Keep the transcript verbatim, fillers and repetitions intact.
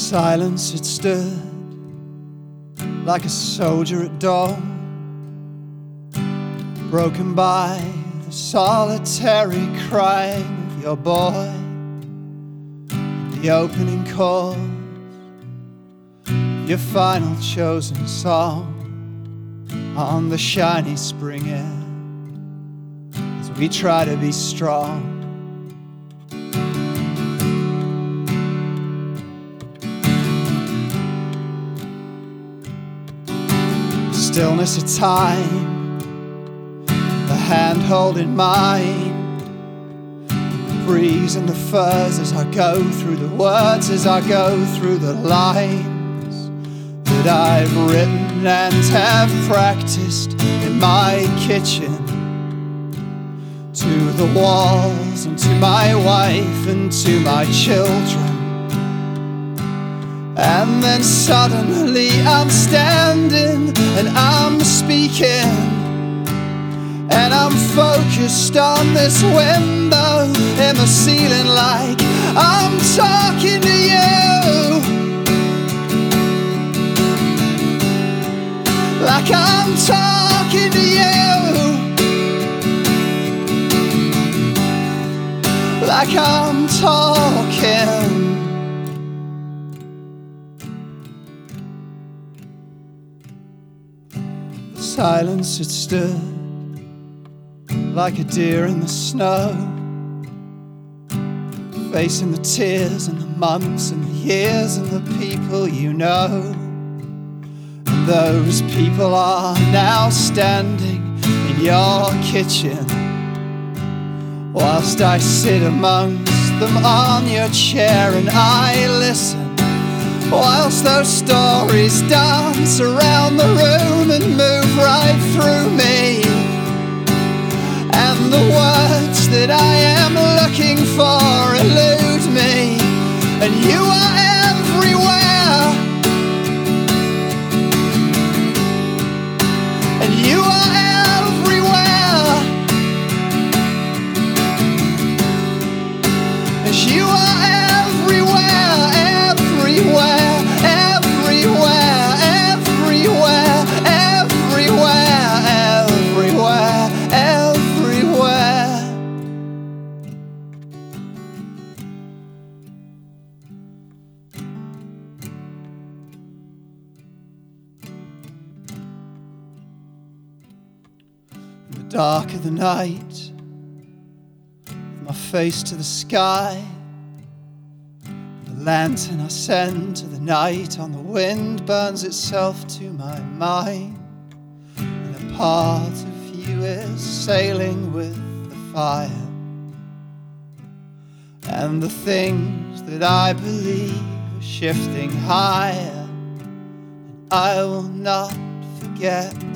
Silence it stood like a soldier at dawn, broken by the solitary crying of your boy. The opening chords, your final chosen song on the shiny spring air as we try to be strong. Stillness of time, the hand holding mine, the breeze and the furs as I go through the words, as I go through the lines that I've written and have practiced in my kitchen, to the walls and to my wife and to my children. And then suddenly I'm standing and I'm speaking, and I'm focused on this window in the ceiling like I'm talking to you, like I'm talking to you, like I'm talking. Silence it stood like a deer in the snow, facing the tears and the months and the years and the people you know. And those people are now standing in your kitchen, whilst I sit amongst them on your chair and I listen, whilst those stories dance around the room and move right through me. And the words that I am looking for elude me, and you are everywhere, and you are everywhere, and you are everywhere, everywhere, everywhere, everywhere, everywhere, everywhere, everywhere. In the dark of the night, with my face to the sky, the lantern I send to the night on the wind burns itself to my mind, and a part of you is sailing with the fire. And the things that I believe are shifting higher, and I will not forget